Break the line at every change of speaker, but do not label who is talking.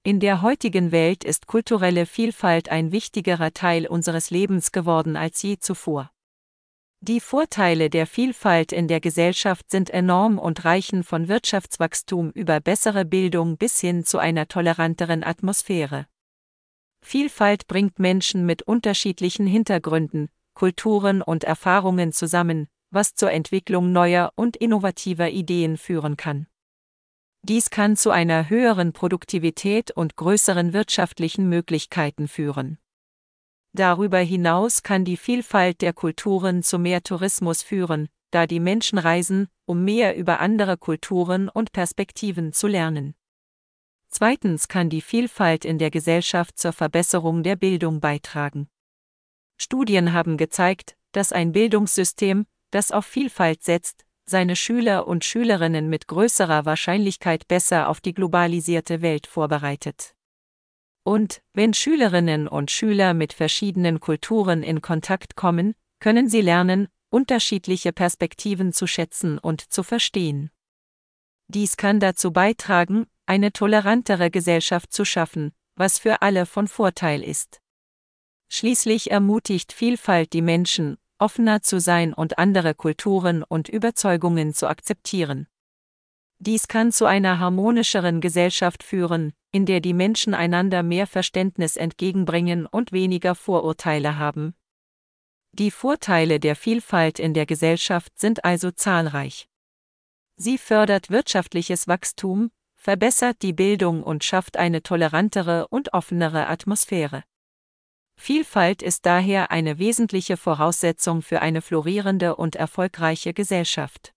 In der heutigen Welt ist kulturelle Vielfalt ein wichtigerer Teil unseres Lebens geworden als je zuvor. Die Vorteile der Vielfalt in der Gesellschaft sind enorm und reichen von Wirtschaftswachstum über bessere Bildung bis hin zu einer toleranteren Atmosphäre. Vielfalt bringt Menschen mit unterschiedlichen Hintergründen, Kulturen und Erfahrungen zusammen, was zur Entwicklung neuer und innovativer Ideen führen kann. Dies kann zu einer höheren Produktivität und größeren wirtschaftlichen Möglichkeiten führen. Darüber hinaus kann die Vielfalt der Kulturen zu mehr Tourismus führen, da die Menschen reisen, um mehr über andere Kulturen und Perspektiven zu lernen. Zweitens kann die Vielfalt in der Gesellschaft zur Verbesserung der Bildung beitragen. Studien haben gezeigt, dass ein Bildungssystem, das auf Vielfalt setzt, seine Schüler und Schülerinnen mit größerer Wahrscheinlichkeit besser auf die globalisierte Welt vorbereitet. Und, wenn Schülerinnen und Schüler mit verschiedenen Kulturen in Kontakt kommen, können sie lernen, unterschiedliche Perspektiven zu schätzen und zu verstehen. Dies kann dazu beitragen, eine tolerantere Gesellschaft zu schaffen, was für alle von Vorteil ist. Schließlich ermutigt Vielfalt die Menschen, offener zu sein und andere Kulturen und Überzeugungen zu akzeptieren. Dies kann zu einer harmonischeren Gesellschaft führen, in der die Menschen einander mehr Verständnis entgegenbringen und weniger Vorurteile haben. Die Vorteile der Vielfalt in der Gesellschaft sind also zahlreich. Sie fördert wirtschaftliches Wachstum, verbessert die Bildung und schafft eine tolerantere und offenere Atmosphäre. Vielfalt ist daher eine wesentliche Voraussetzung für eine florierende und erfolgreiche Gesellschaft.